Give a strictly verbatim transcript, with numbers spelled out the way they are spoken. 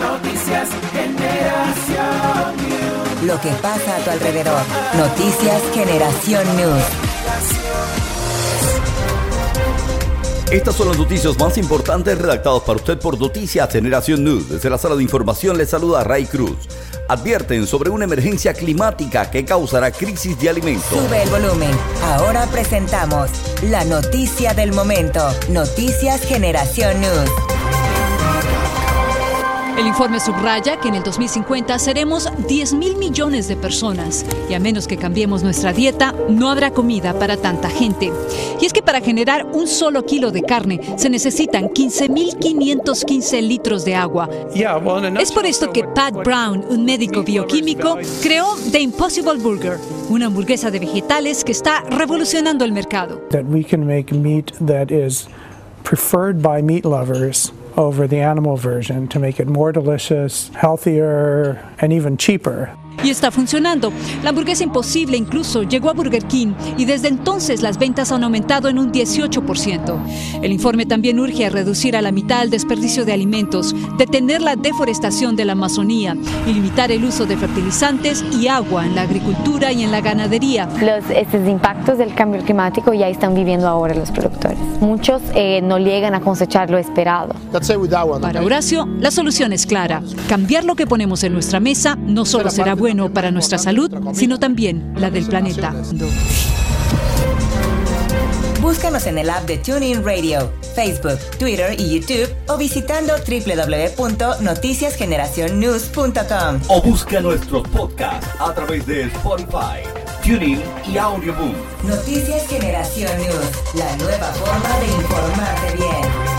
Noticias Generación News. Lo que pasa a tu alrededor. Noticias Generación News. Estas son las noticias más importantes redactadas para usted por Noticias Generación News. Desde la sala de información les saluda Ray Cruz. Advierten sobre una emergencia climática que causará crisis de alimentos. Sube el volumen. Ahora presentamos la noticia del momento. Noticias Generación News. El informe subraya que en el dos mil cincuenta seremos diez mil millones de personas y a menos que cambiemos nuestra dieta, no habrá comida para tanta gente. Y es que para generar un solo kilo de carne se necesitan quince mil quinientos quince litros de agua. Es por esto que Pat Brown, un médico bioquímico, creó The Impossible Burger, una hamburguesa de vegetales que está revolucionando el mercado. That we can make meat that is preferred by meat lovers over the animal version to make it more delicious, healthier, and even cheaper. Y está funcionando. La hamburguesa imposible incluso llegó a Burger King y desde entonces las ventas han aumentado en un dieciocho por ciento. El informe también urge a reducir a la mitad el desperdicio de alimentos, detener la deforestación de la Amazonía y limitar el uso de fertilizantes y agua en la agricultura y en la ganadería. Los estos impactos del cambio climático ya están viviendo ahora los productores. Muchos eh, no llegan a cosechar lo esperado. Para Horacio, la solución es clara. Cambiar lo que ponemos en nuestra mesa no solo será bueno bueno para nuestra salud, sino también la del planeta. Búscanos en el app de TuneIn Radio, Facebook, Twitter y YouTube o visitando doble u doble u doble u punto noticias generación news punto com. O busca nuestros podcasts a través de Spotify, TuneIn y Audioboom. Noticias Generación News, la nueva forma de informarte bien.